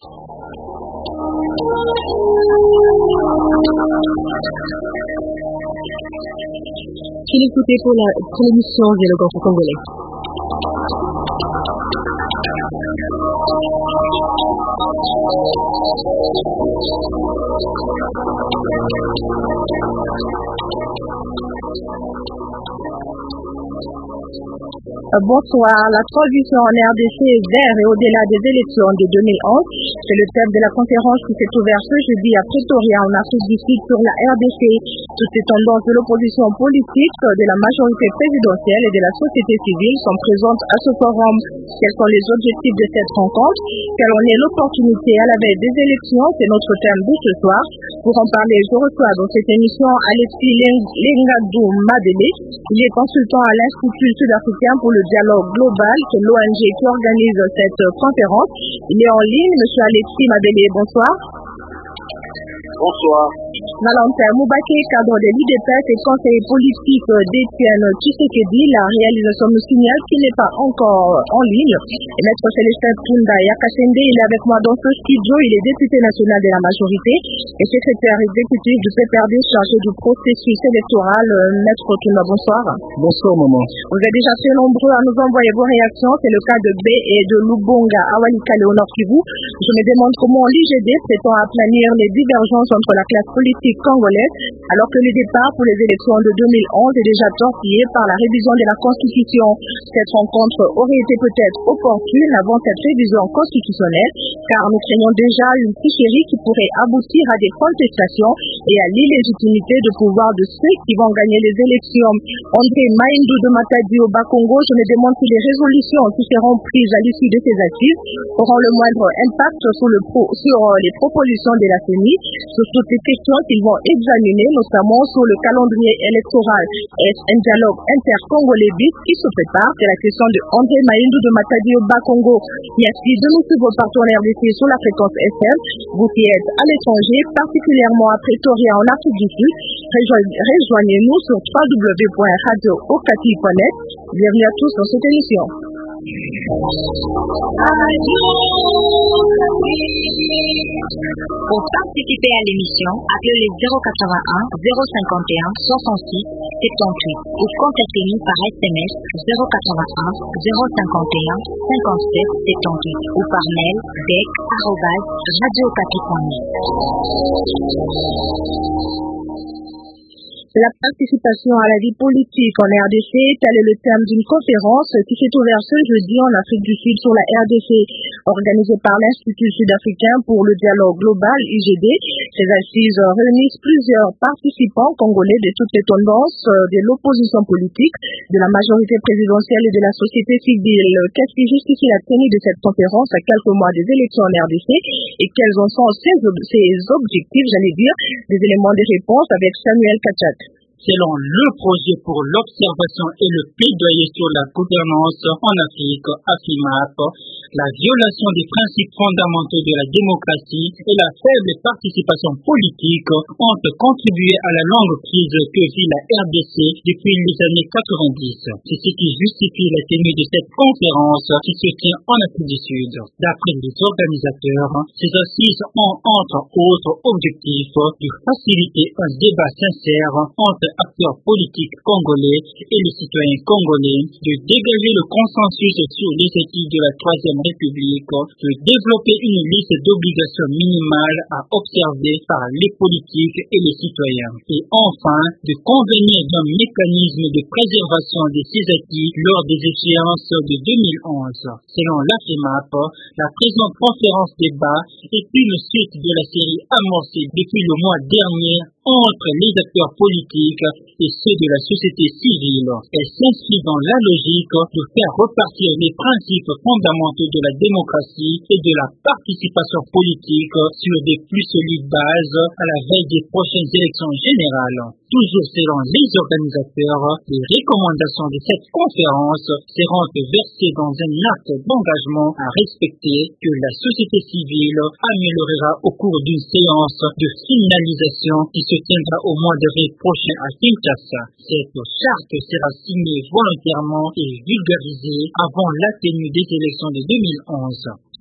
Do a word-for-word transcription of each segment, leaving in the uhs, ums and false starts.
Qu'il écoutait pour la pour l'émission Dialogue en congolais. Bonsoir. La transition en R D C vers et au-delà des élections de deux mille onze, c'est le thème de la conférence qui s'est ouverte ce jeudi à Pretoria en Afrique du Sud sur la R D C. Toutes les tendances de l'opposition politique, de la majorité présidentielle et de la société civile sont présentes à ce forum. Quels sont les objectifs de cette rencontre? Quelle en est l'opportunité à la veille des élections? C'est notre thème de ce soir. Pour en parler, je reçois dans cette émission Alexis Lengadou Madele. Il est consultant à l'Institut sud-africain pour le dialogue global, c'est l'O N G qui organise cette conférence. Il est en ligne. Monsieur Alexis Madele, bonsoir. Bonsoir. Valentin Moubake, cadre de l'I D P E S et conseiller politique d'Étienne Tshisekedi. La réalisation nous signale qu'il n'est pas encore en ligne. Et Maître Célestin Tunda Yakasende, il est avec moi dans ce studio. Il est député national de la majorité et secrétaire exécutif du P P R D chargé du processus électoral. Maître Tunda, bonsoir. Bonsoir, maman. Vous êtes déjà très nombreux à nous envoyer vos réactions. C'est le cas de B et de Lubonga Awalikale au Nord Kivu. Je me demande comment l'I G D prétend aplanir les divergences entre la classe politique congolaise, alors que le départ pour les élections de deux mille onze est déjà torpillé par la révision de la Constitution. Cette rencontre aurait été peut-être opportune avant cette révision constitutionnelle, car nous craignons déjà une tricherie qui pourrait aboutir à des contestations et à l'illégitimité de pouvoir de ceux qui vont gagner les élections. André Maïndou de Matadi au Bas-Congo, je me demande si les résolutions qui seront prises à l'issue de ces assises auront le moindre impact sur, le pro, sur les propositions de la C E N I, sur toutes les questions qu'ils vont examiner, notamment sur le calendrier électoral. Est-ce un dialogue inter-congolais bis qui se prépare? C'est la question de André Maïndou de Matadi au Bas-Congo. Merci de nous suivre partout en R D C sur la fréquence F M. Vous qui êtes à l'étranger, particulièrement à Pretoria en Afrique du Sud, rejoignez-nous sur w w w point radio okapi point net. Bienvenue à tous dans cette émission. Pour participer à l'émission, appelez les zéro quatre-vingt-un, zéro cinquante et un, soixante-six, soixante-dix-huit ou contactez-nous par S M S zéro quatre-vingt-un, zéro cinquante et un, cinquante-sept, soixante-dix-huit ou par mail dec arobase radio okapi point net. La participation à la vie politique en R D C, tel est le thème d'une conférence qui s'est ouverte ce jeudi en Afrique du Sud sur la R D C, organisée par l'Institut sud-africain pour le dialogue global I G D. Ces assises réunissent plusieurs participants congolais de toutes les tendances de l'opposition politique, de la majorité présidentielle et de la société civile. Qu'est-ce qui justifie la tenue de cette conférence à quelques mois des élections en R D C et quels en sont ces, ces objectifs, j'allais dire, des éléments de réponse avec Samuel Kachak. Selon le projet pour l'observation et le plaidoyer sur la gouvernance en Afrique, AFIMAP, la violation des principes fondamentaux de la démocratie et la faible participation politique ont contribué à la longue crise que vit la R D C depuis les années quatre-vingt-dix. C'est ce qui justifie la tenue de cette conférence qui se tient en Afrique du Sud. D'après les organisateurs, ces assises ont entre autres objectifs de faciliter un débat sincère entre acteurs politiques congolais et les citoyens congolais, de dégager le consensus sur les études de la Troisième République, de développer une liste d'obligations minimales à observer par les politiques et les citoyens, et enfin de convenir d'un mécanisme de préservation de ces acquis lors des échéances de deux mille onze. Selon l'AFIMAP, la présente conférence débat est une suite de la série amorcée depuis le mois dernier entre les acteurs politiques et ceux de la société civile. Elle s'inscrit dans la logique de faire repartir les principes fondamentaux de la démocratie et de la participation politique sur des plus solides bases à la veille des prochaines élections générales. Toujours selon les organisateurs, les recommandations de cette conférence seront versées dans un acte d'engagement à respecter que la société civile améliorera au cours d'une séance de finalisation qui se tiendra au mois de mai prochain à Kinshasa. Cette charte sera signée volontairement et vulgarisée avant la tenue des élections de deux mille onze.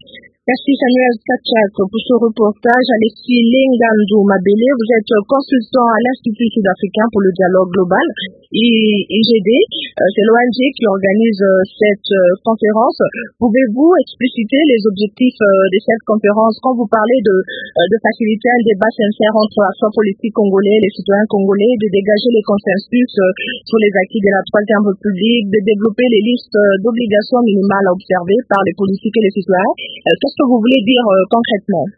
Merci Samuel Kachak pour ce reportage. Alexis Lengando Mabele, vous êtes consultant à l'Institut sud-africain pour le dialogue global, I G D. C'est l'O N G qui organise cette conférence. Pouvez-vous expliciter les objectifs de cette conférence quand vous parlez de, de faciliter un débat sincère entre acteurs politiques congolais et les citoyens congolais, de dégager les consensus sur les acquis de la Troisième République, de développer les listes d'obligations minimales à observer par les politiques et les citoyens? Qu'est-ce que vous voulez dire euh, concrètement?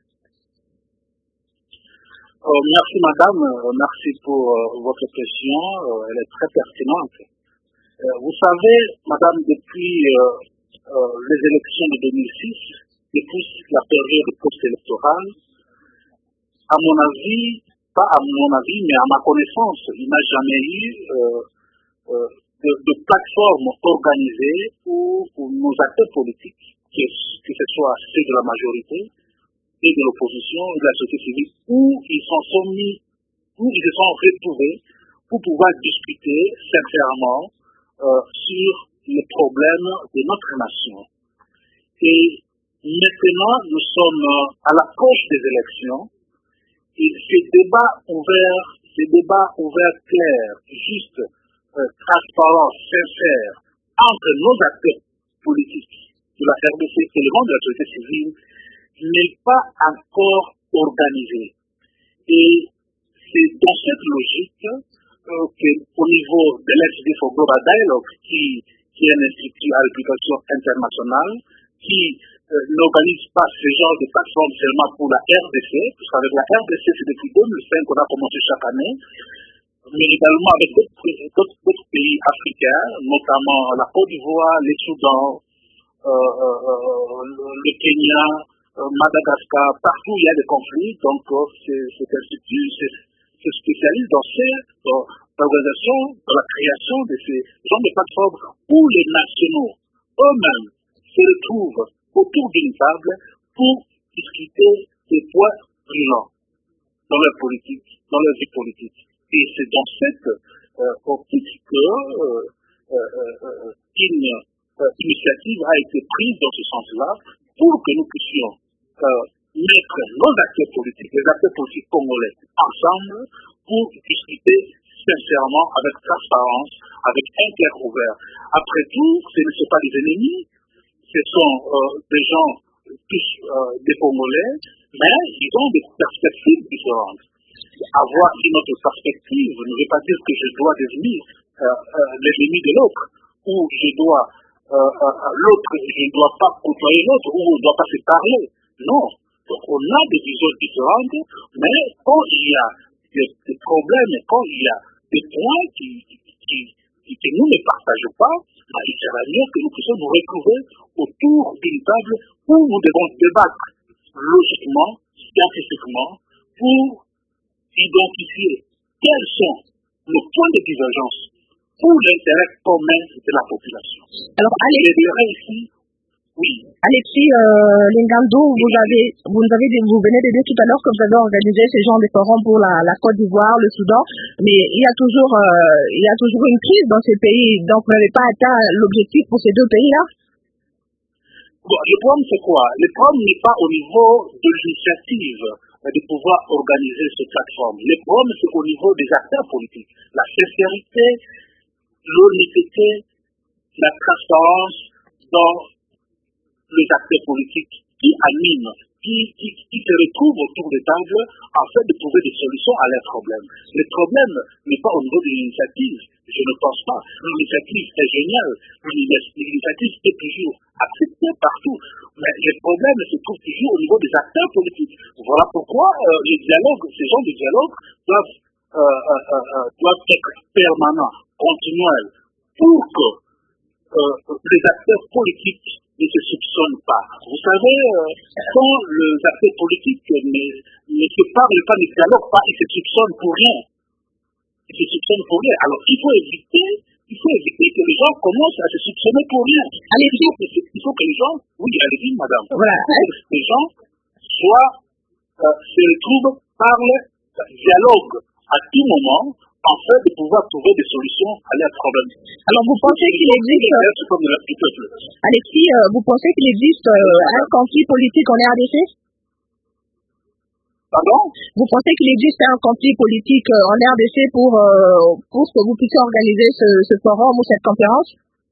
euh, Merci madame, euh, merci pour euh, votre question, euh, elle est très pertinente. Euh, vous savez madame, depuis euh, euh, les élections de deux mille six, depuis la période post-électorale, à mon avis, pas à mon avis, mais à ma connaissance, il n'y a jamais eu euh, euh, de, de plateforme organisée où, où nos acteurs politiques, que, que ce soit ceux de la majorité et de l'opposition et de la société civile, où ils s'en sont mis, où ils se sont retrouvés pour pouvoir discuter sincèrement euh, sur les problèmes de notre nation. Et maintenant, nous sommes à l'approche des élections, et ces débats ouverts, ces débats ouverts clairs, justes, euh, transparents, sincères, entre nos acteurs politiques de la R D C et le monde de la société civile, n'est pas encore organisé. Et c'est dans cette logique euh, qu'au niveau de l'S D for Global Dialogue, qui, qui est un institut à réputation internationale, qui euh, n'organise pas ce genre de plateforme seulement pour la R D C, parce qu'avec la R D C, c'est depuis deux mille cinq qu'on a commencé chaque année, mais également avec d'autres pays africains, notamment la Côte d'Ivoire, le Soudan, euh, euh, le Kenya, euh, Madagascar, partout où il y a des conflits. Donc euh, cet institut se spécialise dans cette organisation, dans la création de ces genres de plateformes où les nationaux eux-mêmes se retrouvent autour d'une table pour discuter des points brûlants dans leur politique, dans leur vie politique. Et c'est dans cette euh, optique que euh, euh, euh, une euh, initiative a été prise dans ce sens-là pour que nous puissions euh, mettre nos acteurs politiques, les acteurs politiques congolais, ensemble pour discuter sincèrement, avec transparence, avec un cœur ouvert. Après tout, ce ne sont pas des ennemis, ce sont euh, des gens, tous euh, des Congolais, mais ils ont des perspectives différentes. Avoir une autre perspective ne veut pas dire que je dois devenir euh, euh, l'ennemi de l'autre, ou je dois, euh, euh, l'autre, je ne dois pas côtoyer l'autre, ou on ne doit pas se parler. Non. Donc on a des visions différentes, mais quand il y a des, des problèmes, quand il y a des points qui, qui, qui, que nous ne partageons pas, bah, il sera mieux que nous puissions nous retrouver autour d'une table où nous devons débattre logiquement, scientifiquement, pour identifier quels sont nos points de divergence pour l'intérêt commun de la population. Alors, Alexis, ici, oui. Alexis euh, Lengando, vous avez, vous nous avez, vous venez de dire tout à l'heure que vous avez organisé ce genre de forums pour la, la Côte d'Ivoire, le Soudan, mais il y a toujours, euh, il y a toujours une crise dans ces pays, donc vous n'avez pas atteint l'objectif pour ces deux pays-là? Bon, le problème c'est quoi? Le problème n'est pas au niveau de l'initiative de pouvoir organiser cette plateforme. Le problème c'est au niveau des acteurs politiques. La sincérité, l'honnêteté, la transparence dans les acteurs politiques qui animent, qui, qui, qui se retrouvent autour des tables afin de trouver des solutions à leurs problèmes. Le problème n'est pas au niveau de l'initiative, je ne pense pas. L'initiative est géniale, l'initiative est toujours acceptée partout, mais le problème se trouve toujours au niveau des acteurs politiques. Voilà pourquoi euh, les dialogues, ces genres de dialogues doivent, euh, euh, euh, doivent être permanents, continuels, pour que euh, les acteurs politiques ne se soupçonnent pas. Vous savez, euh, quand les acteurs politiques ne, ne se parlent pas, ne dialoguent pas, ils se soupçonnent pour rien. Ils se soupçonnent pour rien. Alors il faut éviter, il faut éviter que les gens commencent à se soupçonner pour rien. Allez, il, faut que, il faut que les gens, oui, allez-y, madame, voilà. Il faut que les gens soient, euh, se retrouvent, parlent, dialoguent à tout moment en fait, de pouvoir trouver des solutions à leurs problèmes. Alors, vous pensez qu'il existe, Alexis, euh, vous pensez qu'il existe euh, un conflit politique en R D C? Pardon? Vous pensez qu'il existe un conflit politique euh, en R D C pour, euh, pour que vous puissiez organiser ce, ce forum ou cette conférence?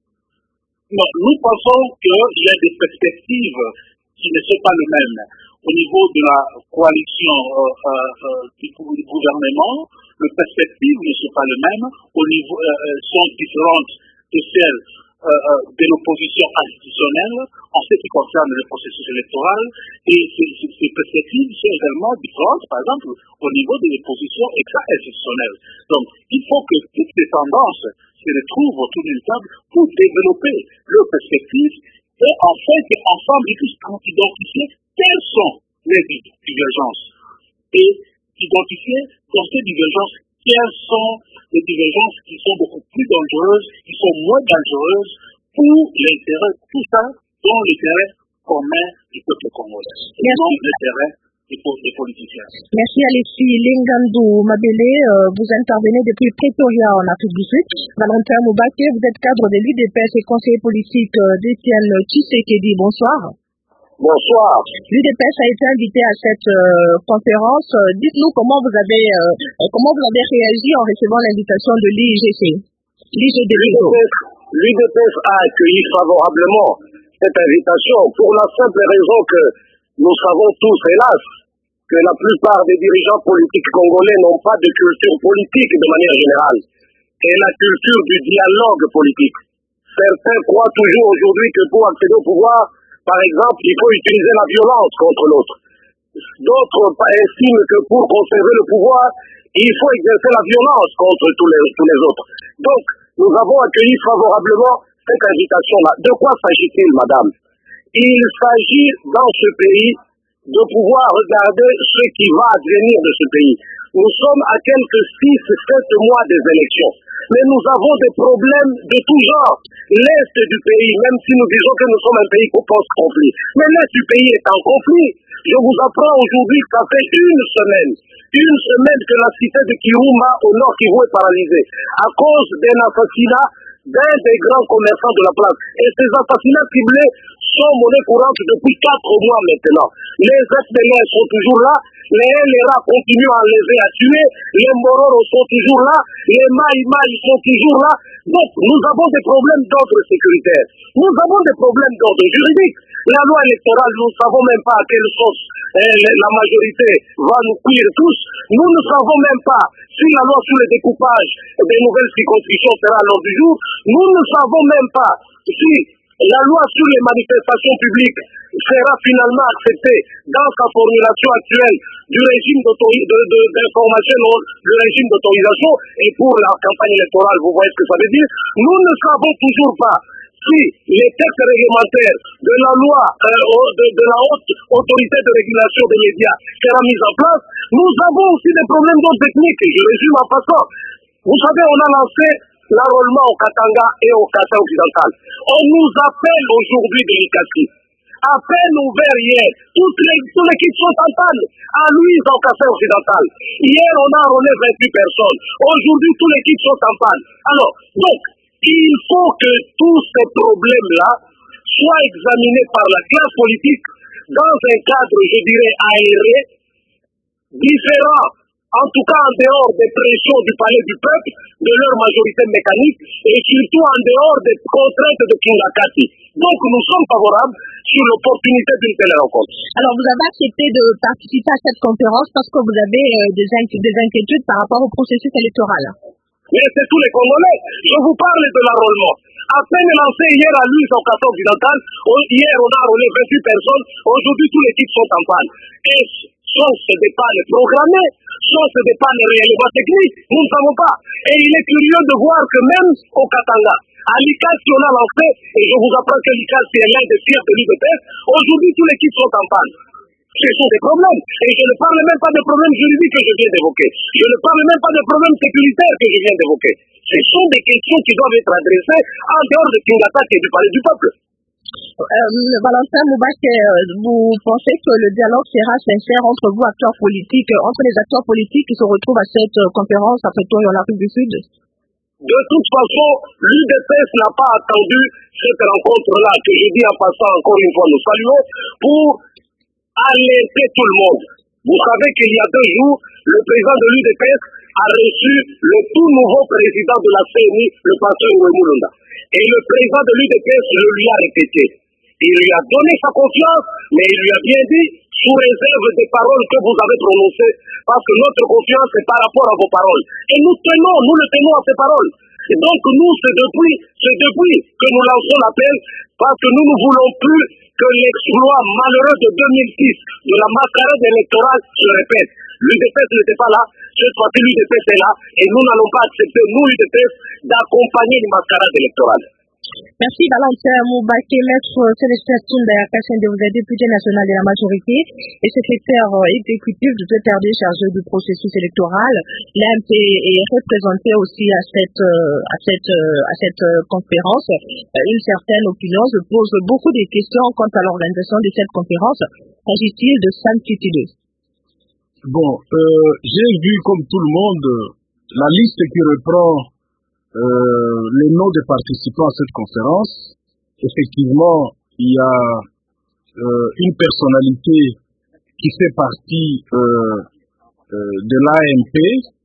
Non, nous pensons qu'il y a des perspectives qui ne sont pas les mêmes. Au niveau de la coalition euh, euh, du gouvernement, les perspectives ne sont pas les mêmes, au niveau, euh, sont différentes de celles euh, euh, de l'opposition institutionnelle en ce qui concerne le processus électoral, et ces, ces, ces perspectives sont également différentes, par exemple, au niveau de l'opposition extra-institutionnelle. Donc, il faut que toutes ces tendances se retrouvent autour d'une table pour développer leurs perspectives et en fait, ensemble, ils puissent identifier quelles sont les divergences et identifier dans ces divergences quelles sont les divergences qui sont beaucoup plus dangereuses, qui sont moins dangereuses pour l'intérêt, tout ça, dans l'intérêt commun du peuple congolais, et non l'intérêt des, des politiciens. Merci Alexis. Lingandou Mabele, euh, vous intervenez depuis Pretoria en Afrique du Sud. Valentin Moubake, vous êtes cadre de l'U D P S et conseiller politique euh, d'Étienne Tshisekedi. Bonsoir. Bonsoir. L'U D P S a été invité à cette euh, conférence. Euh, dites-nous comment vous avez euh, comment vous avez réagi en recevant l'invitation de l'I G C. L'I G D P. L'U D P S a accueilli favorablement cette invitation pour la simple raison que nous savons tous, hélas, que la plupart des dirigeants politiques congolais n'ont pas de culture politique de manière générale, et la culture du dialogue politique. Certains croient toujours aujourd'hui que pour accéder au pouvoir, par exemple, il faut utiliser la violence contre l'autre. D'autres estiment que pour conserver le pouvoir, il faut exercer la violence contre tous les, tous les autres. Donc, nous avons accueilli favorablement cette invitation-là. De quoi s'agit-il, madame? Il s'agit dans ce pays de pouvoir regarder ce qui va advenir de ce pays. Nous sommes à quelques six sept mois des élections. Mais nous avons des problèmes de tout genre. L'Est du pays, même si nous disons que nous sommes un pays post-conflit, mais l'Est du pays est en conflit. Je vous apprends aujourd'hui que ça fait une semaine, une semaine que la cité de Kirumba au nord Kivu est paralysée à cause d'un assassinat d'un des grands commerçants de la place. Et ces assassinats ciblés sont monnaie courante depuis quatre mois maintenant. Les F D L R sont toujours là, les L R A continuent à enlever, à tuer, les Mororo sont toujours là, les Maïmaï sont toujours là. Donc, nous avons des problèmes d'ordre sécuritaire. Nous avons des problèmes d'ordre juridique. La loi électorale, nous ne savons même pas à quelle sauce eh, la majorité va nous cuire tous. Nous ne savons même pas si la loi sur le découpage des nouvelles circonscriptions sera à l'ordre du jour. Nous ne savons même pas si la loi sur les manifestations publiques sera finalement acceptée dans sa formulation actuelle du régime d'information, le régime d'autorisation, et pour la campagne électorale, vous voyez ce que ça veut dire. Nous ne savons toujours pas si les textes réglementaires de la loi euh, de, de la haute autorité de régulation des médias sera mise en place. Nous avons aussi des problèmes d'ordre technique, je résume en passant. Vous savez, on a lancé l'enrôlement au Katanga et au Kassa occidental. On nous appelle aujourd'hui de l'Ikasi. À peine ouvert hier, toute l'équipe sont en panne à Louise au Kassa occidental. Hier, on a enrôlé vingt-huit personnes. Aujourd'hui, toute l'équipe sont en panne. Alors, donc, il faut que tous ces problèmes-là soient examinés par la classe politique dans un cadre, je dirais, aéré, différent, en tout cas en dehors des pressions du palais du peuple, de leur majorité mécanique, et surtout en dehors des contraintes de Kingakati. Donc nous sommes favorables sur l'opportunité d'une telle rencontre. Alors vous avez accepté de participer à cette conférence parce que vous avez euh, des, inqui des inquiétudes par rapport au processus électoral. Mais c'est tous les Congolais. Je vous parle de l'enrôlement. À peine lancé hier à Louise au Kassa occidental, hier on a enrôlé vingt-huit personnes, aujourd'hui tous les équipes sont en panne. Et soit ce n'est pas les programmés, soit ce n'est pas les réellement techniques, nous ne savons pas. Et il est curieux de voir que même au Katanga, à l'Ikasi on a lancé, et je vous apprends que l'Ikasi est l'un des fiers de l'U D P S, aujourd'hui tous les équipes sont en panne. Ce sont des problèmes. Et je ne parle même pas des problèmes juridiques que je viens d'évoquer. Je ne parle même pas des problèmes sécuritaires que je viens d'évoquer. Ce sont des questions qui doivent être adressées en dehors de Kingata et du palais du peuple. Euh, Valentin Moubake, vous pensez que le dialogue sera sincère entre vous, acteurs politiques, entre les acteurs politiques qui se retrouvent à cette conférence à Pretoria en Afrique du Sud? De toute façon, l'U D P S n'a pas attendu cette rencontre-là, que je dis en passant encore une fois, nous saluons, pour alerter tout le monde. Vous savez qu'il y a deux jours, le président de l'U D P S a reçu le tout nouveau président de la C N I, le pasteur Mulunda. Et le président de l'U D P S le lui a répété. Il lui a donné sa confiance, mais il lui a bien dit, sous réserve des paroles que vous avez prononcées, parce que notre confiance est par rapport à vos paroles. Et nous tenons, nous le tenons à ces paroles. Et donc nous, c'est depuis, c'est depuis que nous lançons l'appel, parce que nous ne voulons plus que l'exploit malheureux de deux mille six, de la mascarade électorale, se répète. L'U D P S n'était pas là, cette fois-ci l'U D P S est là, et nous n'allons pas accepter, nous, l'U D P S, d'accompagner les mascarades électorales. Merci Valentin Moubake, maître Célestin Tunda Kassende, vous êtes député national de la majorité et secrétaire exécutif du P P R D chargé du processus électoral. L'A M P est représenté aussi à cette à cette à cette conférence. Une certaine opinion se pose beaucoup de questions quant à l'organisation de cette conférence. S'agit-il de Sun City deux? Bon, euh, j'ai vu comme tout le monde la liste qui reprend Euh, les noms des participants à cette conférence. Effectivement, il y a euh, une personnalité qui fait partie euh, euh, de l'A M P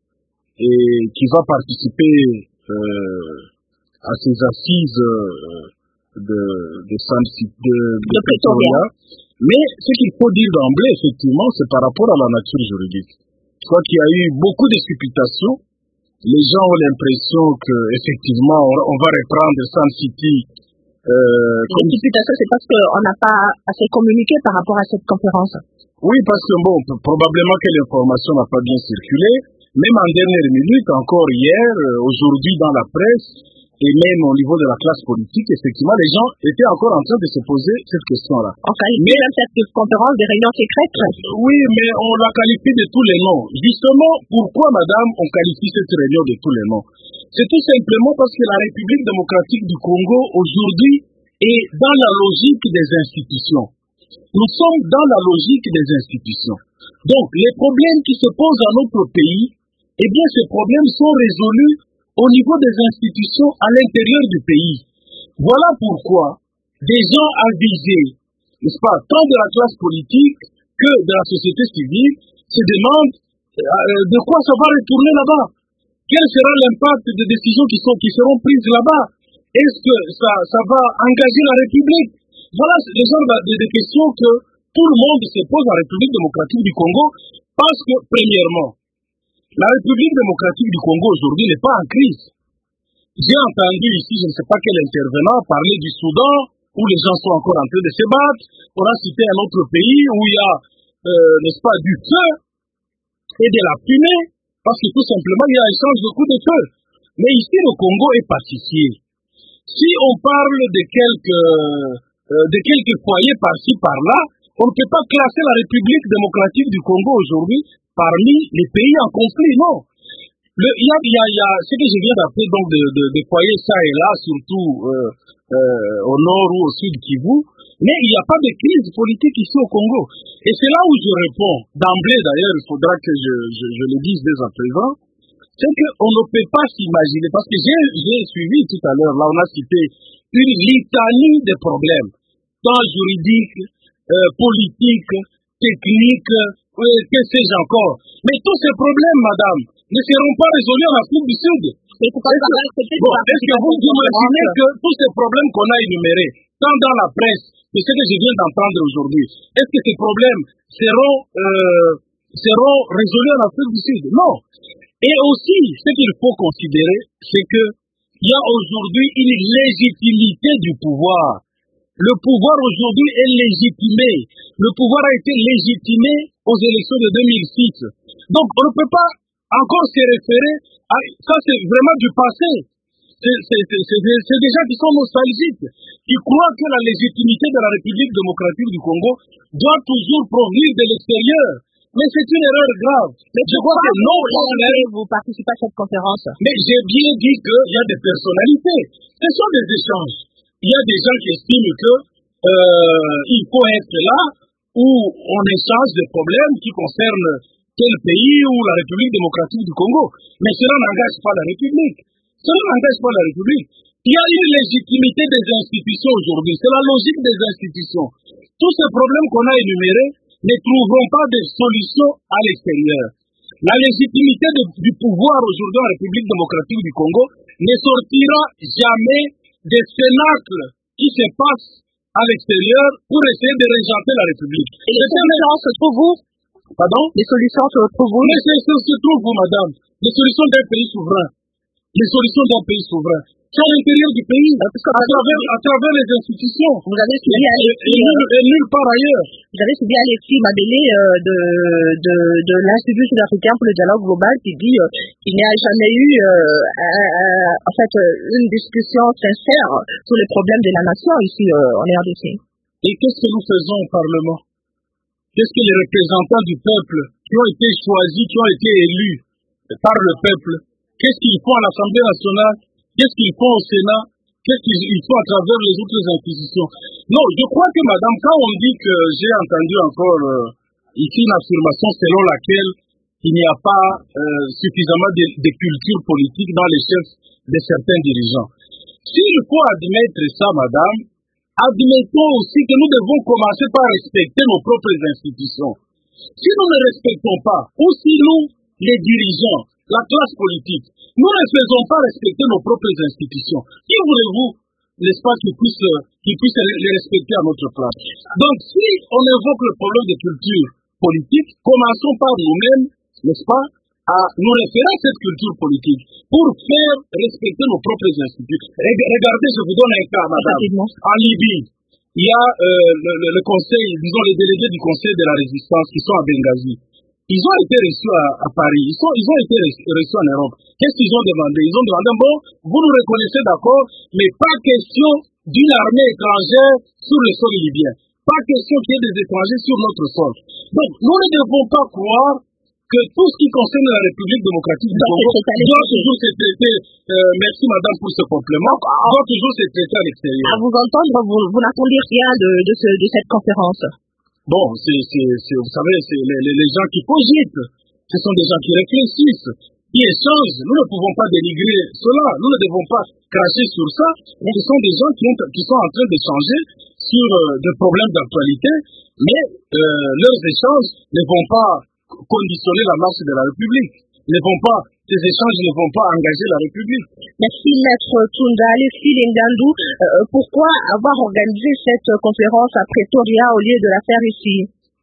et qui va participer euh, à ces assises euh, de, de, de, de, de Pretoria. Mais ce qu'il faut dire d'emblée, effectivement, c'est par rapport à la nature juridique. Je crois qu'il y a eu beaucoup de supputations. Les gens ont l'impression que effectivement on va reprendre Sun City. Euh, comme... Les supputations, c'est parce qu'on n'a pas assez communiqué par rapport à cette conférence. Oui, parce que bon, probablement que l'information n'a pas bien circulé. Même en dernière minute, encore hier, aujourd'hui dans la presse, et même au niveau de la classe politique, effectivement, les gens étaient encore en train de se poser cette question-là. On qualifie mais, même cette conférence de réunion secrète? Oui, mais on la qualifie de tous les noms. Justement, pourquoi, madame, on qualifie cette réunion de tous les noms? C'est tout simplement parce que la République démocratique du Congo, aujourd'hui, est dans la logique des institutions. Nous sommes dans la logique des institutions. Donc, les problèmes qui se posent à notre pays, eh bien, ces problèmes sont résolus au niveau des institutions à l'intérieur du pays. Voilà pourquoi des gens avisés, n'est-ce pas, tant de la classe politique que de la société civile, se demandent euh, de quoi ça va retourner là-bas. Quel sera l'impact des décisions qui, sont, qui seront prises là-bas? Est-ce que ça, ça va engager la République? Voilà les genres de, de questions que tout le monde se pose en République démocratique du Congo, parce que, premièrement, la République démocratique du Congo aujourd'hui n'est pas en crise. J'ai entendu ici, je ne sais pas quel intervenant, parler du Soudan, où les gens sont encore en train de se battre. On a cité un autre pays où il y a, euh, n'est-ce pas, du feu et de la fumée, parce que tout simplement, il y a un échange de coups de feu. Mais ici, le Congo est pacifié. Si on parle de quelques, euh, de quelques foyers par-ci, par-là, on ne peut pas classer la République démocratique du Congo aujourd'hui parmi les pays en conflit, non. Le, il, y a, il, y a, il y a ce que je viens d'appeler donc de, de, de foyers ça et là, surtout euh, euh, au nord ou au sud Kivu, mais il n'y a pas de crise politique ici au Congo. Et c'est là où je réponds, d'emblée d'ailleurs, il faudra que je, je, je le dise dès à présent, c'est qu'on ne peut pas s'imaginer, parce que j'ai, j'ai suivi tout à l'heure, là on a cité une litanie de problèmes, tant juridiques, euh, politiques, techniques, euh, que sais-je encore. Mais tous ces problèmes, madame, ne seront pas résolus en Afrique du Sud. Est-ce que, bon, est-ce que vous imaginez que tous ces problèmes qu'on a énumérés, tant dans la presse, que ce que je viens d'entendre aujourd'hui, est-ce que ces problèmes seront, euh, seront résolus en Afrique du Sud? Non. Et aussi, ce qu'il faut considérer, c'est que il y a aujourd'hui une légitimité du pouvoir. Le pouvoir aujourd'hui est légitimé. Le pouvoir a été légitimé aux élections de deux mille six. Donc, on ne peut pas encore se référer à... Ça, c'est vraiment du passé. C'est, c'est, c'est, c'est, c'est des gens qui sont nostalgiques, qui croient que la légitimité de la République démocratique du Congo doit toujours provenir de l'extérieur. Mais c'est une erreur grave. Mais je crois que non, vous participez à cette conférence. Mais j'ai bien dit qu'il y a des personnalités. Ce sont des échanges. Il y a des gens qui estiment que euh, il faut être là où on échange des problèmes qui concernent tel pays ou la République démocratique du Congo. Mais cela n'engage pas la République. Cela n'engage pas la République. Il y a une légitimité des institutions aujourd'hui. C'est la logique des institutions. Tous ces problèmes qu'on a énumérés ne trouveront pas de solution à l'extérieur. La légitimité de, du pouvoir aujourd'hui en République démocratique du Congo ne sortira jamais des cénacles qui se passent à l'extérieur pour essayer de régenter la République. Et les solutions se trouvent où? Pardon? Les solutions se trouvent où? Mais c'est se trouvent où, madame? Les solutions d'un pays souverain. Les solutions d'un pays souverain. C'est à l'intérieur du pays, à travers, à travers les institutions. Vous avez suivi Alexis, et, et, et nulle part ailleurs. Vous avez suivi Alexis Mabélé euh, de, de, de l'Institut sud-africain pour le dialogue global qui dit euh, qu'il n'y a jamais eu euh, un, un, en fait, une discussion sincère sur les problèmes de la nation ici euh, en R D C. Et qu'est-ce que nous faisons au Parlement? Qu'est-ce que les représentants du peuple qui ont été choisis, qui ont été élus par le peuple, qu'est-ce qu'ils font à l'Assemblée nationale? Qu'est-ce qu'ils font au Sénat? Qu'est-ce qu'ils font à travers les autres institutions? Non, je crois que madame, quand on dit que j'ai entendu encore euh, ici une affirmation selon laquelle il n'y a pas euh, suffisamment de, de culture politique dans les chefs de certains dirigeants. S'il faut admettre ça, madame, admettons aussi que nous devons commencer par respecter nos propres institutions. Si nous ne respectons pas, ou si nous, les dirigeants, la classe politique, nous ne faisons pas respecter nos propres institutions, qui voulez-vous, n'est-ce pas, qu'ils puissent, qu'ils puissent les respecter à notre place? Donc, si on évoque le problème de culture politique, commençons par nous-mêmes, n'est-ce pas, à nous référer à cette culture politique pour faire respecter nos propres institutions. Regardez, je vous donne un cas, madame. En Libye, il y a euh, le, le, le conseil, disons les délégués du conseil de la résistance qui sont à Benghazi. Ils ont été reçus à, à Paris, ils, sont, ils ont été reçus en Europe. Qu'est-ce qu'ils ont demandé? Ils ont demandé, bon, vous nous reconnaissez d'accord, mais pas question d'une armée étrangère sur le sol libyen. Pas question qu'il y ait des étrangers sur notre sol. Donc, nous ne devons pas croire que tout ce qui concerne la République démocratique du Congo doit toujours se traiter, euh, merci madame pour ce complément, doit toujours se traiter à l'extérieur. À vous entendre, vous, vous n'attendez rien de, de, ce, de cette conférence? Bon, c'est, c'est, c'est, vous savez, c'est les, les, les gens qui cogitent, ce sont des gens qui réfléchissent, qui échangent. Nous ne pouvons pas dénigrer cela, nous ne devons pas cracher sur ça. Mais ce sont des gens qui, ont, qui sont en train d'échanger sur euh, des problèmes d'actualité, mais euh, leurs échanges ne vont pas conditionner la marche de la République, ne vont pas, ces échanges ne vont pas engager la République. Merci Maître Tundale Filingandou. Euh, pourquoi avoir organisé cette conférence à Pretoria au lieu de la faire ici?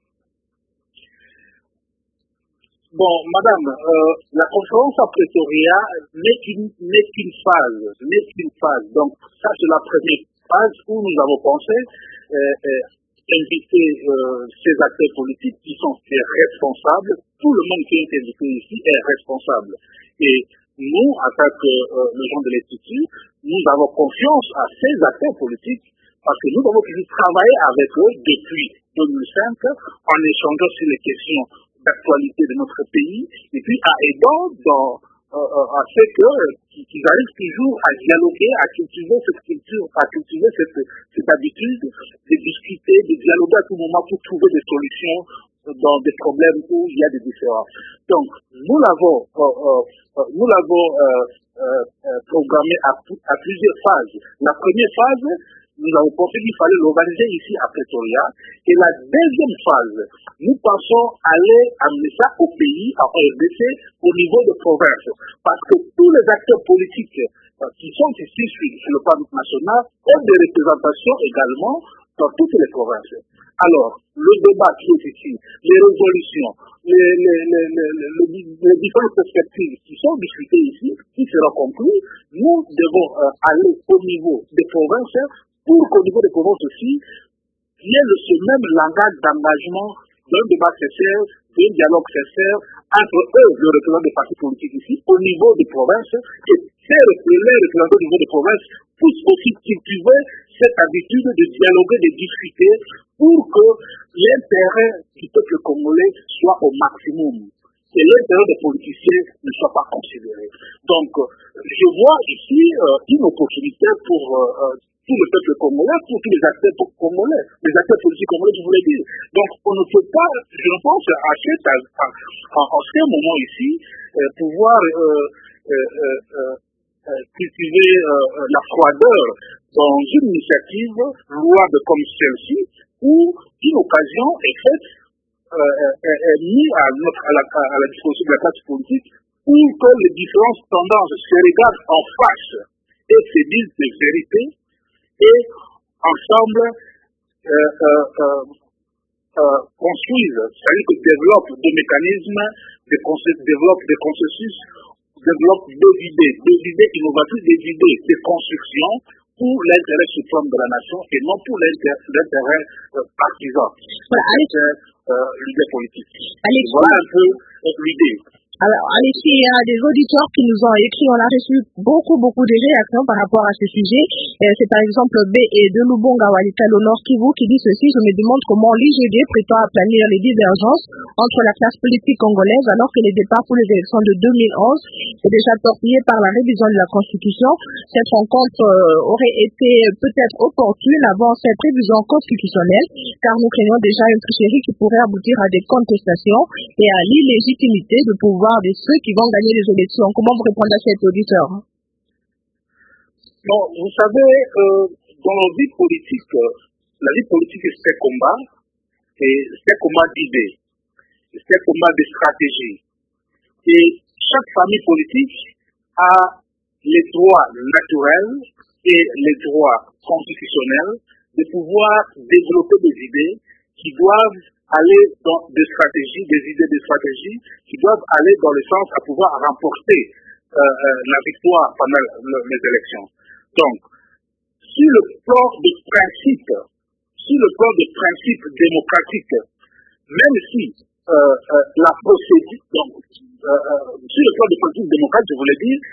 Bon, madame, euh, la conférence à Pretoria n'est qu'une, n'est qu'une phase, n'est qu'une phase. Donc, ça, c'est la première phase où nous avons pensé euh, euh, inviter euh, ces acteurs politiques qui sont responsables. Tout le monde qui est invité ici est responsable. Et nous, en tant que euh, les gens de l'Institut, nous avons confiance à ces acteurs politiques parce que nous avons pu travailler avec eux depuis deux mille cinq en échangeant sur les questions d'actualité de notre pays et puis à aidant dans euh, à ce que qu'ils arrivent toujours à dialoguer, à cultiver cette culture, à cultiver cette, cette habitude de discuter, de dialoguer à tout moment pour trouver des solutions dans des problèmes où il y a des différences. Donc, nous l'avons, euh, euh, nous l'avons euh, euh, programmé à, à plusieurs phases. La première phase, nous avons pensé qu'il fallait l'organiser ici à Pretoria. Et la deuxième phase, nous pensons aller amener ça au pays, à R D C, au niveau de province. Parce que tous les acteurs politiques euh, qui sont ici sur le plan national ont des représentations également dans toutes les provinces. Alors, le débat qui est ici, les résolutions, les, les, les, les, les, les différentes perspectives qui sont discutées ici, qui seront conclues, nous devons euh, aller au niveau des provinces pour qu'au niveau des provinces aussi, il y ait le, ce même langage d'engagement d'un débat sincère, d'un dialogue sincère entre eux, le représentant des partis politiques ici, au niveau des provinces, et ces représentants au niveau des provinces puissent aussi cultiver cette habitude de dialoguer, de discuter, pour que l'intérêt du peuple congolais soit au maximum. que l'intérêt des politiciens ne soit pas considéré. Donc, je vois ici euh, une opportunité pour euh, tout le peuple congolais, pour tous les acteurs congolais, les acteurs politiques congolais, je voulais dire. Donc, on ne peut pas, je pense, à, cet, à, à, à ce moment ici, euh, pouvoir euh, euh, euh, euh, cultiver euh, la froideur dans une initiative louable comme celle-ci, où une occasion est faite, euh, est, est mise à, notre, à, la, à la disposition de la classe politique, où que les différentes tendances se regardent en face et se disent des vérités, et ensemble euh, euh, euh, euh, construisent, c'est-à-dire que développent des mécanismes, des développent des consensus, développent des idées, des idées innovatrices, des idées de construction pour l'intérêt suprême de la nation et non pour l'intérêt euh, partisan. Voilà, c'est euh, l'idée politique. Allez, voilà un peu euh, l'idée. Alors, Alexis, il y a des auditeurs qui nous ont écrit, on a reçu beaucoup, beaucoup de réactions par rapport à ce sujet. Euh, c'est par exemple B et de Lubonga Walikale au Nord Kivu qui dit ceci: je me demande comment l'I G D prétend aplanir les divergences entre la classe politique congolaise alors que les départs pour les élections de deux mille onze est déjà torpillé par la révision de la Constitution. Cette rencontre euh, aurait été peut-être opportune avant cette révision constitutionnelle, car nous craignons déjà une tricherie qui pourrait aboutir à des contestations et à l'illégitimité de pouvoir de ceux qui vont gagner les élections. Comment vous répondez à cet auditeur? Non, vous savez, euh, dans la vie politique, la vie politique c'est un combat, et c'est un combat d'idées, c'est un combat de stratégie. Et chaque famille politique a les droits naturels et les droits constitutionnels de pouvoir développer des idées qui doivent aller dans des stratégies, des idées de stratégie qui doivent aller dans le sens à pouvoir remporter euh, la victoire pendant les élections. Donc, sur le plan de principe, sur le plan de principe démocratique, même si euh, euh, la procédure, donc, euh, euh, sur le plan de principe démocratique, je voulais dire,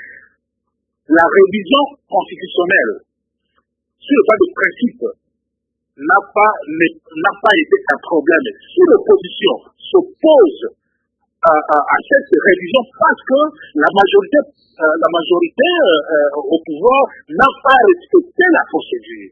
la révision constitutionnelle, sur le plan de principe, n'a pas, n'a pas été un problème. Si l'opposition s'oppose à, à, à cette révision parce que la majorité, euh, la majorité euh, au pouvoir n'a pas respecté la procédure.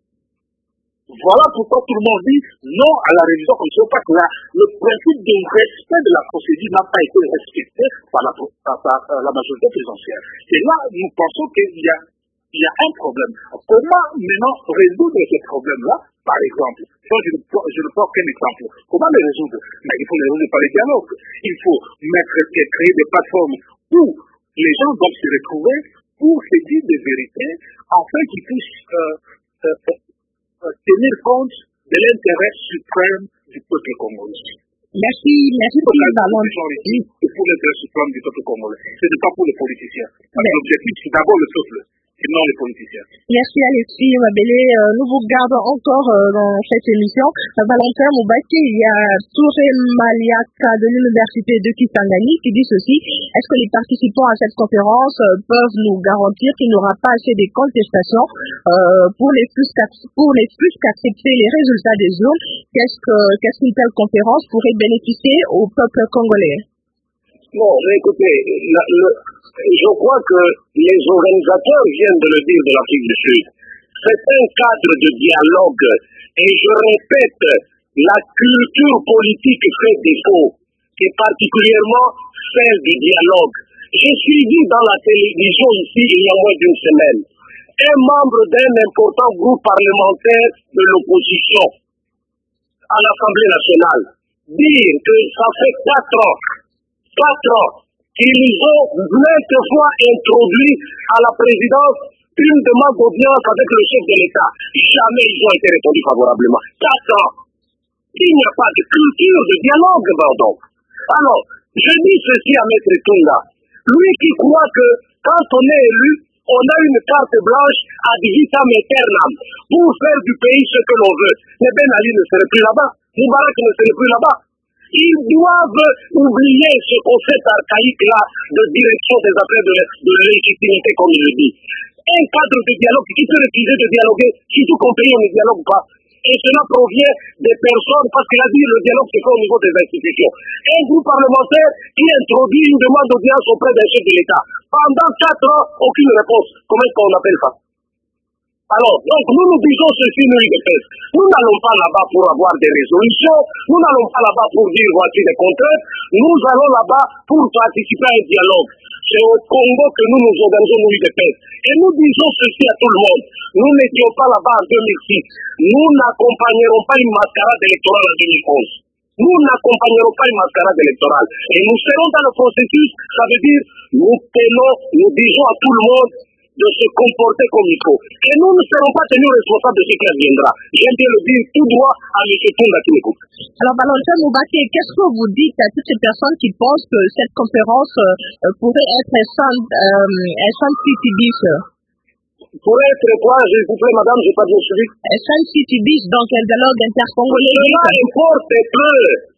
Voilà pourquoi tout le monde dit non à la révision constitutionnelle, parce que la, le principe de respect de la procédure n'a pas été respecté par la, par, par, par la majorité présidentielle. Et là, nous pensons qu'il y a Il y a un problème. Comment maintenant résoudre ce problème-là? Par exemple, je ne, je ne prends qu'un exemple. Comment le résoudre? Mais il faut le résoudre par le dialogue. Il faut mettre et créer des plateformes où les gens doivent se retrouver pour se dire des vérités, afin qu'ils puissent euh, euh, euh, tenir compte de l'intérêt suprême du peuple congolais. Merci, merci pour la ici, c'est pour l'intérêt suprême du peuple congolais. Ce n'est pas pour les politiciens. L'objectif, c'est d'abord le peuple. Et non les politiciens. Merci Alexis Mabélé. Euh, nous vous gardons encore euh, dans cette émission. Euh, Valentin Moubaki, il y a Touré Maliaka de l'Université de Kisangani qui dit ceci: est-ce que les participants à cette conférence euh, peuvent nous garantir qu'il n'y aura pas assez de contestations euh, pour les plus pour les plus qu'accepter les résultats des urnes? Qu'est-ce que qu'est-ce qu'une telle conférence pourrait bénéficier au peuple congolais? Non, mais écoutez, la, le, je crois que les organisateurs viennent de le dire de l'Afrique du Sud. C'est un cadre de dialogue. Et je répète, la culture politique fait défaut, et particulièrement celle du dialogue. J'ai suivi dans la télévision ici, il y a moins d'une semaine, un membre d'un important groupe parlementaire de l'opposition à l'Assemblée nationale dire que ça fait quatre ans Quatre ans qu'ils ont maintes fois introduit à la présidence une demande d'audience avec le chef de l'État. Jamais ils ont été répondus favorablement. Quatre ans. Il n'y a pas de culture de dialogue, pardon. Alors, je dis ceci à Maître Tunga. Lui qui croit que quand on est élu, on a une carte blanche ad vitam aeternam pour faire du pays ce que l'on veut. Mais Ben Ali ne serait plus là-bas. Moubarak ne serait plus là-bas. Ils doivent oublier ce concept archaïque-là de direction des affaires de, de légitimité, comme il le dit. Un cadre de dialogue qui peut refuser de dialoguer, surtout qu'un pays on ne dialogue pas. Et cela provient des personnes, parce qu'il a dit le dialogue se fait au niveau des institutions. Un groupe parlementaire qui introduit une demande d'audience auprès d'un chef de l'État. Pendant quatre ans, aucune réponse. Comment est-ce qu'on appelle ça? Alors, donc nous nous disons ceci, nous les défenses. Nous n'allons pas là-bas pour avoir des résolutions, nous n'allons pas là-bas pour dire voici des contraintes, nous allons là-bas pour participer à un dialogue. C'est au Congo que nous nous organisons, nous les défenses. Et nous disons ceci à tout le monde. Nous n'étions pas là-bas en deux mille six. Nous n'accompagnerons pas une mascarade électorale en deux mille onze. Nous n'accompagnerons pas une mascarade électorale. Et nous serons dans le processus, ça veut dire, nous tenons, nous disons à tout le monde de se comporter comme il faut. Et nous ne serons pas tenus responsables de ce qui adviendra. J'aime bien le dire tout droit à M. Tounda qui m'écoute. Alors, Valentin Moubaké, qu'est-ce que vous dites à toutes ces personnes qui pensent que cette conférence euh, pourrait être un centre euh, un centre city bis? Pourrait être quoi, s'il vous plaît, madame, je n'ai pas bien suivi. Un centre city bis, donc un dialogue intercongolais. Cela importe peu.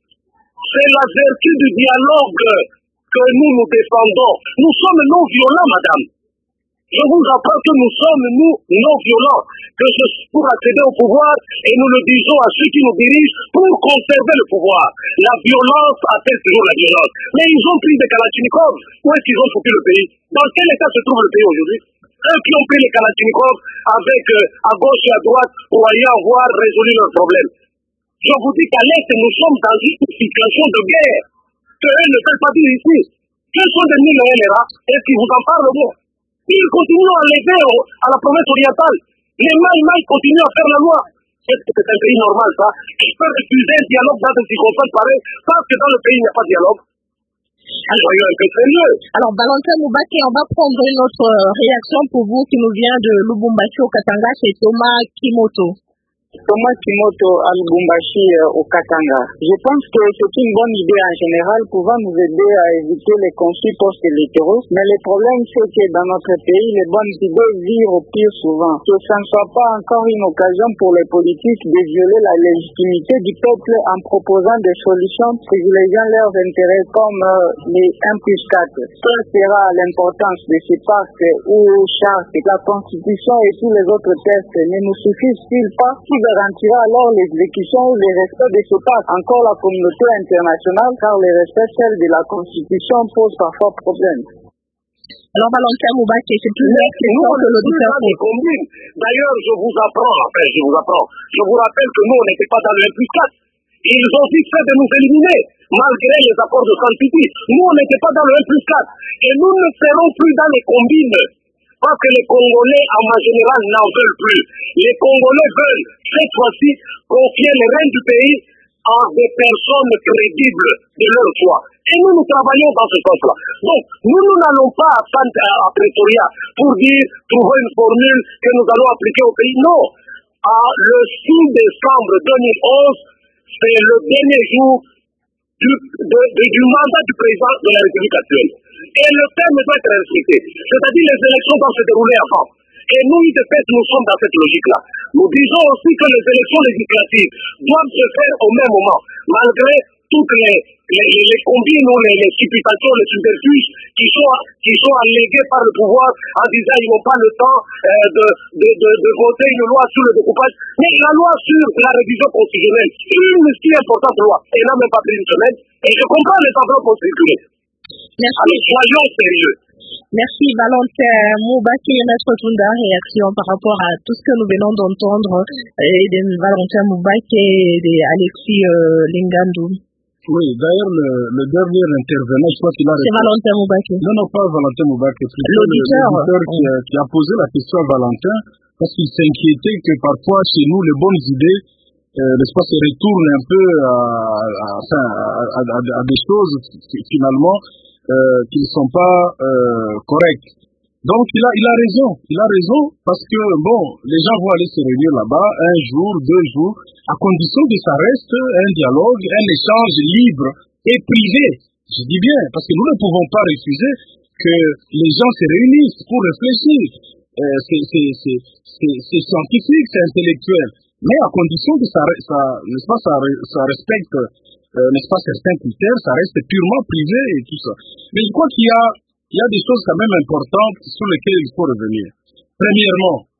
C'est la vertu du dialogue que nous nous défendons. Nous sommes non violents, madame. Je vous apprends que nous sommes, nous, non violents, que ce soit pour accéder au pouvoir, et nous le disons à ceux qui nous dirigent, pour conserver le pouvoir. La violence appelle toujours la violence. Mais ils ont pris des Kalachnikov. Où est-ce qu'ils ont foutu le pays? Dans quel état se trouve le pays aujourd'hui? Eux qui ont pris les Kalachnikov avec, euh, à gauche et à droite, croyant avoir résolu leurs problèmes. Je vous dis qu'à l'Est, nous sommes dans une situation de guerre, que eux ne peuvent pas dire ici. Quels sont des mille L R A? Est-ce qu'ils vous en parlent au moins? Ils continuent à enlever à la province orientale. Les Maïmaïs continuent à faire la loi. Est-ce que c'est un pays normal, ça? Ils peuvent refuser un dialogue dans des circonstances pareilles parce que dans le pays, il n'y a pas de dialogue. Alors, un peu sérieux. Alors, Valentin Moubaké, on va prendre une autre réaction pour vous qui nous vient de Lubumbashi au Katanga, c'est Thomas Kimoto. Thomas Kimoto à Lubumbashi euh, au Katanga. Je pense que c'est une bonne idée en général pouvant nous aider à éviter les conflits post-électoraux. Mais le problème c'est que dans notre pays, les bonnes idées virent au pire souvent. Que ça ne soit pas encore une occasion pour les politiques de violer la légitimité du peuple en proposant des solutions privilégiant leurs intérêts comme euh, les un plus quatre. Quelle sera l'importance de ces pactes ou chartes? La Constitution et tous les autres textes ne nous suffisent-ils pas? Qui garantira alors l'exécution ou le respect de ce pacte? Encore la communauté internationale, car le respect celle de la Constitution pose parfois problème. Alors, Valentin Moubaké, c'est plus vrai que nous, que l'auditeur combine. D'ailleurs, je vous apprends, enfin, je vous apprends. Je vous rappelle que nous, on n'était pas dans le un plus quatre. Ils ont vite fait de nous éliminer, malgré les accords de Saint-Titi. Nous, on n'était pas dans le un plus quatre. Et nous ne serons plus dans les combines. Parce que les Congolais, en général, n'en veulent plus. Les Congolais veulent, cette fois-ci, confier les rênes du pays à des personnes crédibles de leur foi. Et nous, nous travaillons dans ce sens-là. Donc, nous, nous n'allons pas à, à Pretoria pour dire, trouver une formule que nous allons appliquer au pays. Non. À le six décembre deux mille onze, c'est le dernier jour du, de, de, du mandat du président de la République actuelle. Et le terme doit être respecté. C'est-à-dire les élections doivent se dérouler avant. Et nous, de fait, nous sommes dans cette logique-là. Nous disons aussi que les élections législatives doivent se faire au même moment, malgré toutes les, les, les combines ou les, les supputations, les subterfuges qui sont, qui sont allégués par le pouvoir en disant qu'ils n'ont pas le temps euh, de, de, de, de voter une loi sur le découpage. Mais la loi sur la révision constitutionnelle, une si importante loi, elle n'a même pas pris une semaine, et je comprends les enveloppes pour circuler. Merci. Alors, soyons sérieux. Merci Valentin Moubaké, Maître Tounda, réaction par rapport à tout ce que nous venons d'entendre et de Valentin Moubaké et d'Alexis euh, Lingandou. Oui, d'ailleurs, le, le dernier intervenant, je crois qu'il a... C'est Valentin Moubaké. Non, non, pas Valentin Moubaké. L'auditeur. L'auditeur qui, a, qui a posé la question à Valentin, parce qu'il s'inquiétait que parfois, chez nous, les bonnes idées, euh, n'est-ce pas, se retournent un peu à, à, à, à, à, à des choses, finalement, Euh, qui ne sont pas euh, corrects. Donc il a, il a raison, il a raison parce que bon, les gens vont aller se réunir là-bas un jour, deux jours, à condition que ça reste un dialogue, un échange libre et privé. Je dis bien, parce que nous ne pouvons pas refuser que les gens se réunissent pour réfléchir. Euh, c'est, c'est, c'est, c'est, c'est scientifique, c'est intellectuel, mais à condition que ça, ça, n'est-ce pas, ça, ça respecte Euh, n'est-ce pas, certains critères, ça reste purement privé et tout ça. Mais je crois qu'il y a, il y a des choses quand même importantes sur lesquelles il faut revenir. Premièrement,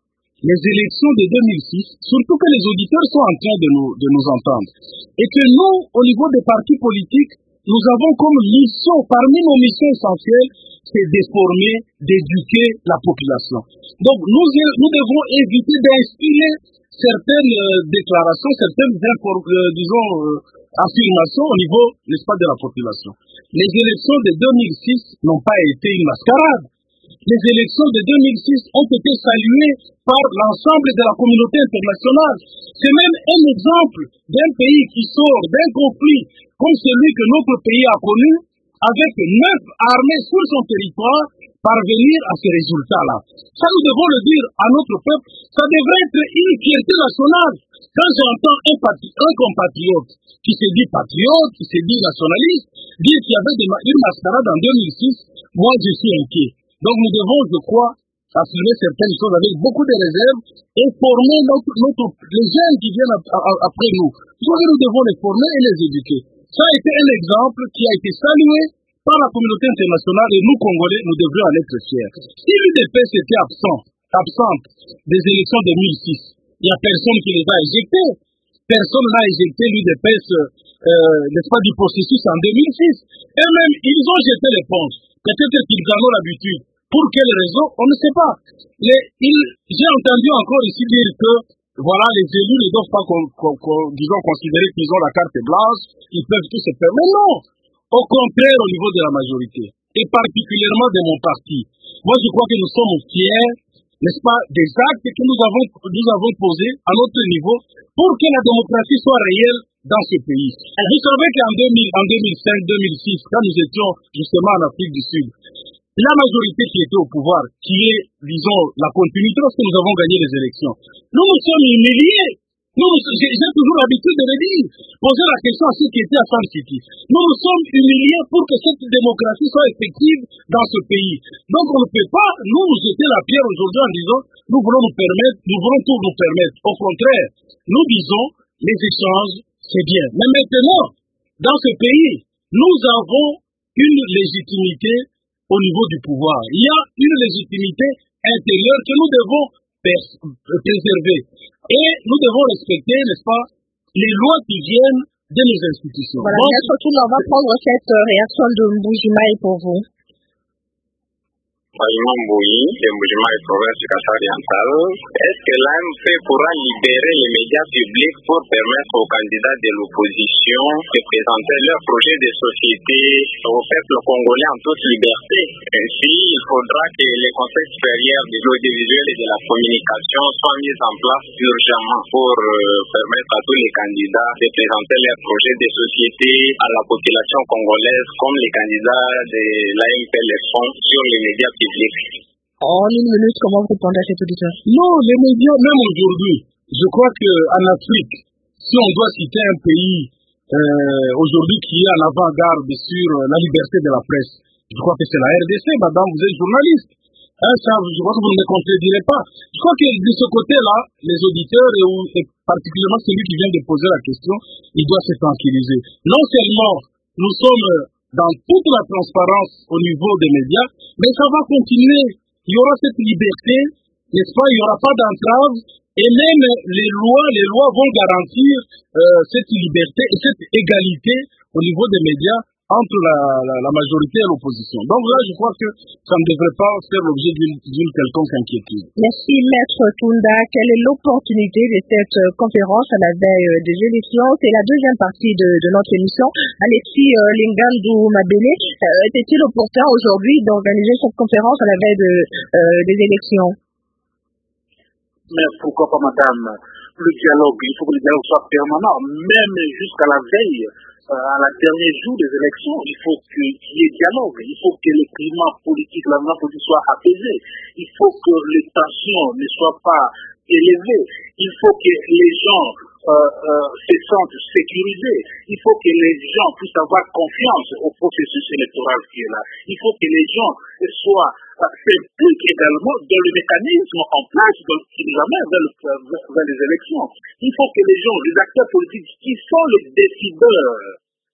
les élections de deux mille six, surtout que les auditeurs sont en train de nous, de nous entendre, et que nous, au niveau des partis politiques, nous avons comme mission, parmi nos missions essentielles, c'est de former, d'éduquer la population. Donc nous, nous devons éviter d'inspirer certaines euh, déclarations, certaines inform- euh, disons, euh, affirmations au niveau, n'est-ce pas, de la population. Les élections de deux mille six n'ont pas été une mascarade. Les élections de deux mille six ont été saluées par l'ensemble de la communauté internationale. C'est même un exemple d'un pays qui sort d'un conflit comme celui que notre pays a connu, avec neuf armées sur son territoire, parvenir à ces résultats-là. Ça, nous devons le dire à notre peuple, ça devrait être une fierté nationale. Quand j'entends un, patri- un compatriote qui se dit patriote, qui se dit nationaliste, dire qu'il y avait des ma- une mascarade en deux mille six, moi je suis inquiet. Donc nous devons, je crois, affirmer certaines choses avec beaucoup de réserves et former notre, notre, les jeunes qui viennent ap- ap- après nous. Nous devons les former et les éduquer. Ça a été un exemple qui a été salué par la communauté internationale et nous, Congolais, nous devrions en être fiers. Si l'U D P S était absent, absente des élections de deux mille six, il n'y a personne qui les a éjectés. Personne n'a éjecté l'U D P S, euh, n'est-ce pas, du processus en deux mille six. Et même, ils ont jeté l'éponge. Peut-être qu'ils en ont l'habitude. Pour quelles raisons, on ne sait pas. Les, ils, j'ai entendu encore ici dire que voilà, les élus ne doivent pas, con, con, con, disons, considérer qu'ils ont la carte blanche, ils peuvent tout se faire. Mais non! Au contraire, au niveau de la majorité, et particulièrement de mon parti, moi je crois que nous sommes fiers, n'est-ce pas, des actes que nous avons, nous avons posés à notre niveau pour que la démocratie soit réelle dans ce pays. Vous savez qu'en deux mille, en deux mille cinq deux mille six, quand nous étions justement en Afrique du Sud, la majorité qui était au pouvoir, qui est, disons, la continuité lorsque nous avons gagné les élections, nous nous sommes humiliés. Nous, j'ai, j'ai toujours l'habitude de le dire, poser la question à ceux qui étaient à San City. Nous nous sommes humiliés pour que cette démocratie soit effective dans ce pays. Donc on ne peut pas nous nous jeter la pierre aujourd'hui en disant nous voulons nous permettre, nous voulons tout nous permettre. Au contraire, nous disons les échanges, c'est bien. Mais maintenant, dans ce pays, nous avons une légitimité au niveau du pouvoir. Il y a une légitimité intérieure que nous devons pers- préserver. Et nous devons respecter, n'est-ce pas, les lois qui viennent de nos institutions. Voilà, Donc, bien sûr, on va prendre cette euh, réaction de Mboujima pour vous. Imam Bouyi, de Mboujima et province du Kassa oriental. Est-ce que l'A M P pourra libérer les médias publics pour permettre aux candidats de l'opposition de présenter leurs projets de société au peuple congolais en toute liberté? Ainsi, il faudra que les conseils supérieurs de l'audiovisuel et de la communication soient mis en place urgemment pour euh, permettre à tous les candidats de présenter leurs projets de société à la population congolaise comme les candidats de l'A M P le font sur les médias publics. En une minute, comment vous répondez à cet auditeur? non, les médias, même aujourd'hui, je crois qu'en Afrique, si on doit citer un pays euh, aujourd'hui qui est en avant-garde sur la liberté de la presse, je crois que c'est la R D C. Madame, vous êtes journaliste. Hein, ça, je crois que vous ne me contredirez pas. Je crois que de ce côté-là, les auditeurs, et, et particulièrement celui qui vient de poser la question, il doit se tranquilliser. Non seulement nous sommes dans toute la transparence au niveau des médias, mais ça va continuer. Il y aura cette liberté, n'est-ce pas? Il n'y aura pas d'entrave, et même les lois, les lois vont garantir euh, cette liberté et cette égalité au niveau des médias entre la, la, la majorité et l'opposition. Donc là, je crois que ça ne devrait pas faire l'objet d'une, d'une quelconque inquiétude. Merci, Maître Tunda. Quelle est l'opportunité de cette euh, conférence à la veille euh, des élections? C'est la deuxième partie de, de notre émission. Alexis euh, Lingandou Mabele, euh, était-il opportun aujourd'hui d'organiser cette conférence à la veille de, euh, des élections? Mais pourquoi pas, madame? Le dialogue, il faut que le dialogue soit permanent, même jusqu'à la veille. Euh, à la dernier jour des élections, il faut qu'il y ait dialogue, il faut que le climat politique, l'environnement politique soit apaisé, il faut que les tensions ne soient pas élevées, il faut que les gens euh, euh, se sentent sécurisés, il faut que les gens puissent avoir confiance au processus électoral qui est là, il faut que les gens soient euh, s'impliquent également dans le mécanisme en place qui nous amène vers, vers, vers les élections. Il faut que les gens, les acteurs politiques qui sont les décideurs,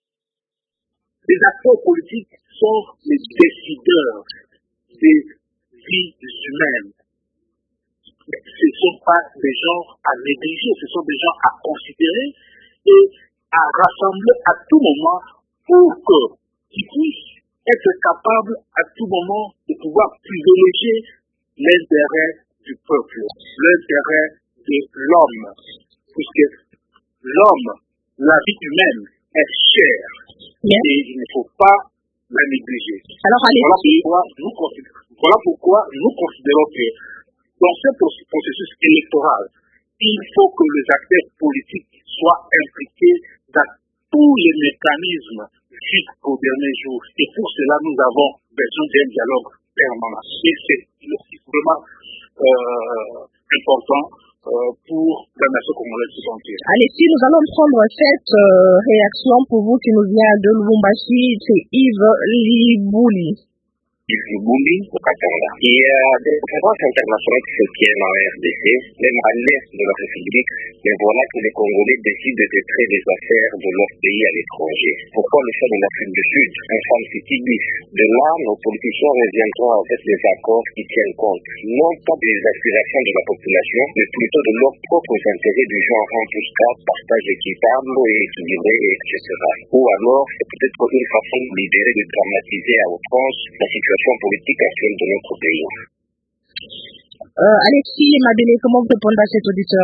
les acteurs politiques sont les décideurs des vies humaines. ce ne sont pas des gens à négliger, ce sont des gens à considérer et à rassembler à tout moment pour qu'ils puissent être capables à tout moment de pouvoir privilégier l'intérêt du peuple, l'intérêt de l'homme, puisque l'homme, la vie humaine est chère yeah. et il ne faut pas la négliger. Alors, voilà, pourquoi nous, voilà pourquoi nous considérons que dans ce processus électoral, il faut que les acteurs politiques soient impliqués dans tous les mécanismes jusqu'au dernier jour. Et pour cela, nous avons besoin d'un dialogue permanent. Et c'est vraiment euh, important euh, pour la nation congolaise tout entière. Allez, si nous allons prendre cette euh, réaction pour vous qui nous vient de Lubumbashi, c'est Yves Libouli. Yves Libouli au Katanga. Il y a des références internationales qui se tiennent en R D C, même à l'est de la République, mais voilà que les Congolais décident de traiter des affaires de leur pays à l'étranger. Pourquoi le choix de l'Afrique du Sud, un Fan City bis? De là, nos politiciens reviendront avec des accords qui tiennent compte, non pas des aspirations de la population, mais plutôt de leurs propres intérêts du genre embuscade, partage équitable et équilibré, et cetera. Ou alors, c'est peut-être une façon de libérer, de dramatiser à outrance la situation politique actuelle de notre pays. Euh, Alexis Mabélé, comment vous répondez à cet auditeur?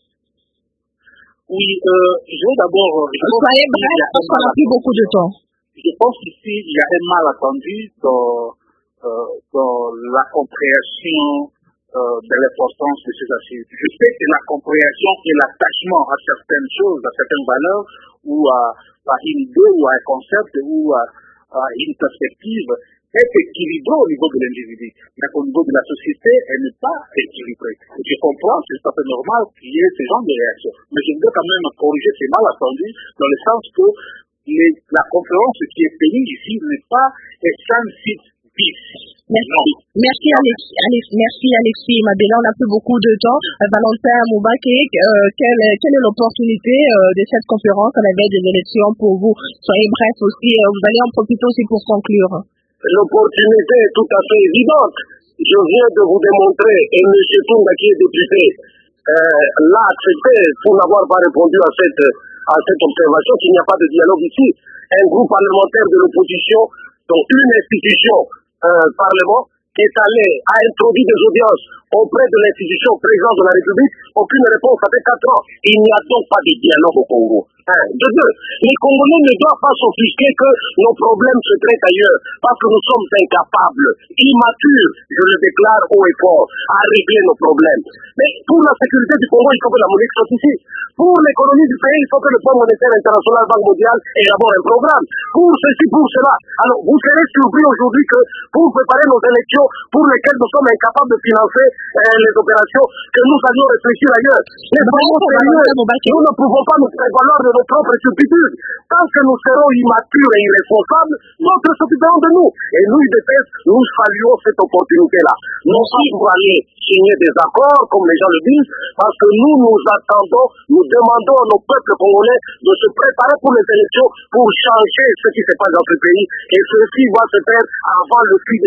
Oui, euh, je vais d'abord... Soyez bref, parce qu'on n'a plus beaucoup de temps. Je pense qu'ici, il y a un malentendu dans, euh, dans la compréhension euh, de l'importance de ces assises. Je sais que la compréhension et l'attachement à certaines choses, à certaines valeurs, ou à, à une idée, ou à un concept, ou à, à une perspective, est équilibrée au niveau de l'individu. Mais au niveau de la société, elle n'est pas équilibrée. Je comprends, c'est tout à fait normal qu'il y ait ce genre de réaction. Mais je voudrais quand même corriger ces malentendus dans le sens que les, la conférence qui est bénie ici n'est pas un sans site bis. Merci. Merci Alexis, Alex, merci Alexis Mabélé, on n'a plus beaucoup de temps. Euh, Valentin Moubaké, euh, quelle, quelle est l'opportunité euh, de cette conférence à la veille des élections pour vous? Soyez bref aussi, euh, vous allez en profiter aussi pour conclure. L'opportunité est tout à fait évidente. Je viens de vous démontrer, et M. Tounda qui est député, euh, l'a accepté pour n'avoir pas répondu à cette, à cette observation qu'il n'y a pas de dialogue ici. Un groupe parlementaire de l'opposition, dont une institution, euh, Parlement, est allé, a introduit des audiences auprès de l'institution présidente de la République, aucune réponse, ça fait quatre ans. Il n'y a donc pas de dialogue au Congo. Un. De deux, les Congolais ne doivent pas s'offusquer que nos problèmes se traitent ailleurs, parce que nous sommes incapables, immatures, je le déclare haut et fort, à régler nos problèmes. Mais pour la sécurité du Congo, il faut que la monnaie soit ici. Pour l'économie du pays, il faut que le Fonds monétaire international, Banque mondiale, élabore un programme. Pour ceci, pour cela. Alors, vous serez surpris aujourd'hui que pour préparer nos élections, pour lesquelles nous sommes incapables de financer euh, les opérations, que nous allions réfléchir ailleurs. Mais vraiment sérieux, nous ne pouvons pas nous prévaloir de nos propres turpitudes. Tant que nous serons immatures et irresponsables, d'autres s'occuperont de nous. Et nous, I D P S, nous saluons cette opportunité-là. Non pas pour aller signer des accords, comme les gens le disent, parce que nous, nous attendons, nous demandons à nos peuples congolais de se préparer pour les élections, pour changer ce qui se passe dans ce pays. Et ceci va se faire avant le six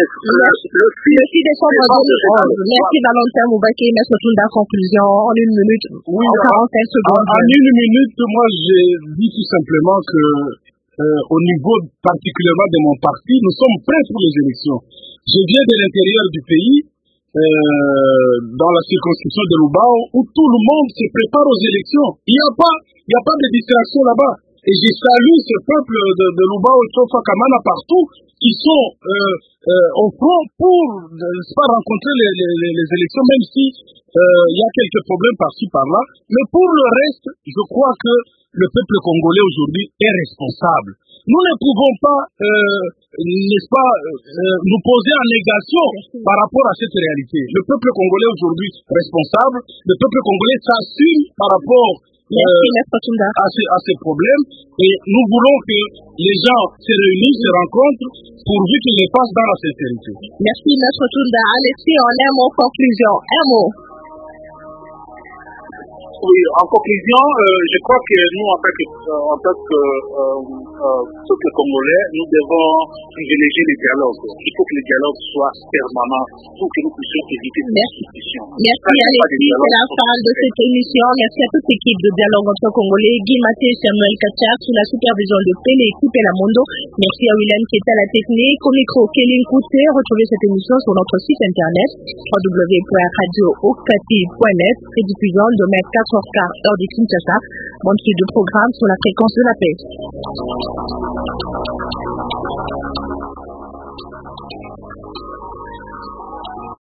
décembre. Merci Valentin Moubaké. Maître Tounda, conclusion en une minute, oui, en quarante-cinq secondes. En, en une minute, moi j'ai dit tout simplement que euh, au niveau particulièrement de mon parti, nous sommes prêts pour les élections. Je viens de l'intérieur du pays, euh, dans la circonscription de Lubao, où tout le monde se prépare aux élections. Il n'y a pas, il n'y a pas de distraction là-bas. Et je salue ce peuple de, de Lubao, Tsofa Kamana partout, qui sont euh, euh, au front pour euh, pas rencontrer les, les, les élections, même si euh, il y a quelques problèmes par-ci par-là. Mais pour le reste, je crois que le peuple congolais aujourd'hui est responsable. Nous ne pouvons pas, euh, n'est-ce pas, euh, nous poser en négation par rapport à cette réalité. Le peuple congolais aujourd'hui est responsable. Le peuple congolais s'assume par rapport Merci, euh, à, ces, à ces problèmes. Et nous voulons que les gens se réunissent, se rencontrent, pourvu qu'ils les fassent dans la sincérité. Merci, Maître Tounda. Alexis, en un mot, conclusion. Un mot. Oui, en conclusion, euh, je crois que nous, en tant que, euh, en tant que euh, euh, peuple congolais, nous devons privilégier le dialogue. Il faut que le dialogue soit permanent pour que nous puissions éviter les discussions. Merci Alexis, c'est la fin de cette émission. Merci à toute l'équipe de Dialogue entre Congolais, Guy Maté et Samuel Kachar, sous la supervision de Pélé et Équipe Elamondo. Merci à William qui est à la technique. Au micro, Kéline Kouté. Retrouvez cette émission sur notre site internet w w w point radio okapi point net et diffusant demain quatre heures quinze heure de Kinshasa. Bonne suite de programme sur la fréquence de la paix.